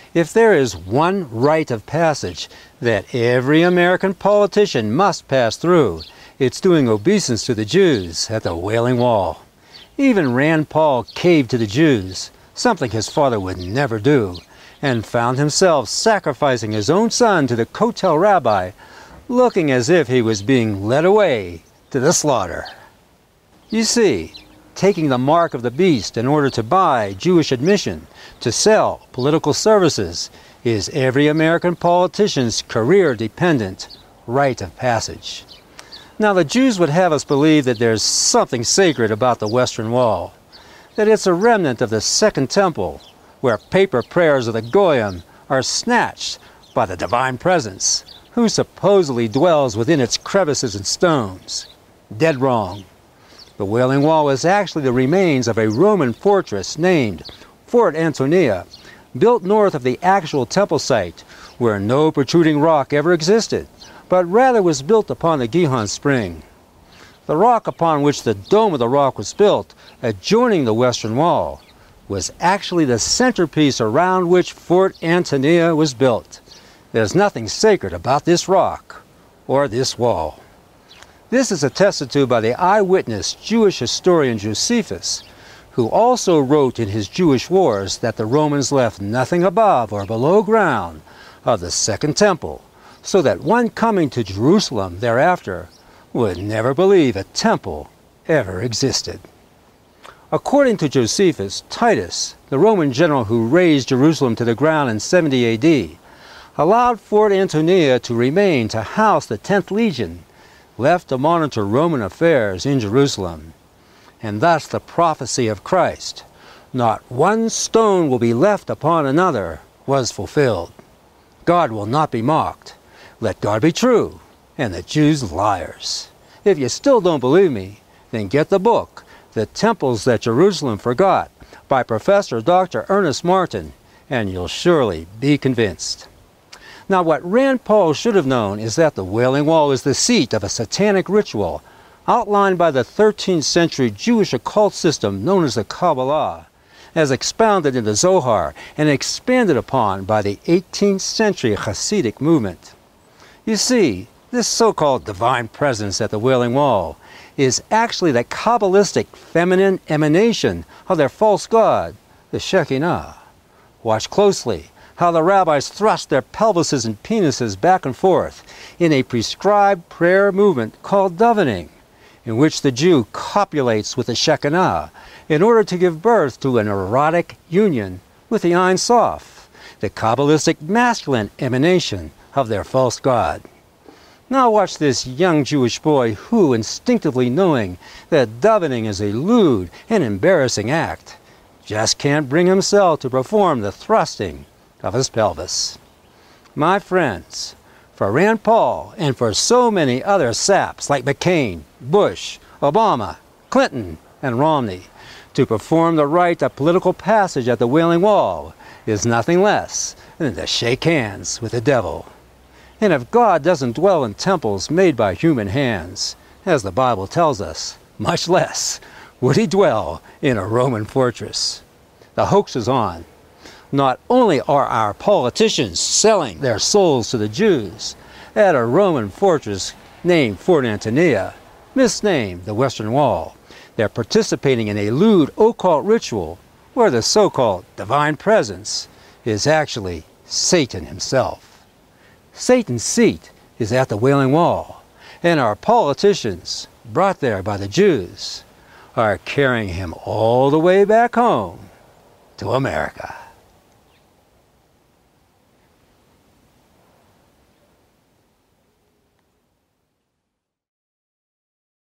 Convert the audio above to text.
If there is one rite of passage that every American politician must pass through, it's doing obeisance to the Jews at the Wailing Wall. Even Rand Paul caved to the Jews, something his father would never do, and found himself sacrificing his own son to the Kotel rabbi, looking as if he was being led away to the slaughter. You see, taking the mark of the beast in order to buy Jewish admission, to sell political services, is every American politician's career-dependent rite of passage. Now, the Jews would have us believe that there's something sacred about the Western Wall, that it's a remnant of the Second Temple, where paper prayers of the Goyim are snatched by the divine presence, who supposedly dwells within its crevices and stones. Dead wrong. The Wailing Wall is actually the remains of a Roman fortress named Fort Antonia, built north of the actual temple site, where no protruding rock ever existed, but rather was built upon the Gihon Spring. The rock upon which the dome of the rock was built, adjoining the Western Wall, was actually the centerpiece around which Fort Antonia was built. There's nothing sacred about this rock or this wall. This is attested to by the eyewitness Jewish historian Josephus, who also wrote in his Jewish Wars that the Romans left nothing above or below ground of the Second Temple, so that one coming to Jerusalem thereafter would never believe a temple ever existed. According to Josephus, Titus, the Roman general who razed Jerusalem to the ground in 70 AD, allowed Fort Antonia to remain to house the 10th Legion, left to monitor Roman affairs in Jerusalem. And thus the prophecy of Christ, "Not one stone will be left upon another," was fulfilled. God will not be mocked. Let God be true, and the Jews liars. If you still don't believe me, then get the book, The Temples That Jerusalem Forgot, by Professor Dr. Ernest Martin, and you'll surely be convinced. Now, what Rand Paul should have known is that the Wailing Wall is the seat of a satanic ritual outlined by the 13th century Jewish occult system known as the Kabbalah, as expounded in the Zohar and expanded upon by the 18th century Hasidic movement. You see, this so-called divine presence at the Wailing Wall is actually the Kabbalistic feminine emanation of their false god, the Shekinah. Watch closely how the rabbis thrust their pelvises and penises back and forth in a prescribed prayer movement called davening, in which the Jew copulates with the Shekinah in order to give birth to an erotic union with the Ein Sof, the Kabbalistic masculine emanation of their false god. Now watch this young Jewish boy who, instinctively knowing that davening is a lewd and embarrassing act, just can't bring himself to perform the thrusting of his pelvis. My friends, for Rand Paul and for so many other saps like McCain, Bush, Obama, Clinton, and Romney, to perform the rite of political passage at the Wailing Wall is nothing less than to shake hands with the devil. And if God doesn't dwell in temples made by human hands, as the Bible tells us, much less would he dwell in a Roman fortress. The hoax is on. Not only are our politicians selling their souls to the Jews at a Roman fortress named Fort Antonia, misnamed the Western Wall, they're participating in a lewd occult ritual where the so-called divine presence is actually Satan himself. Satan's seat is at the Wailing Wall, and our politicians, brought there by the Jews, are carrying him all the way back home to America.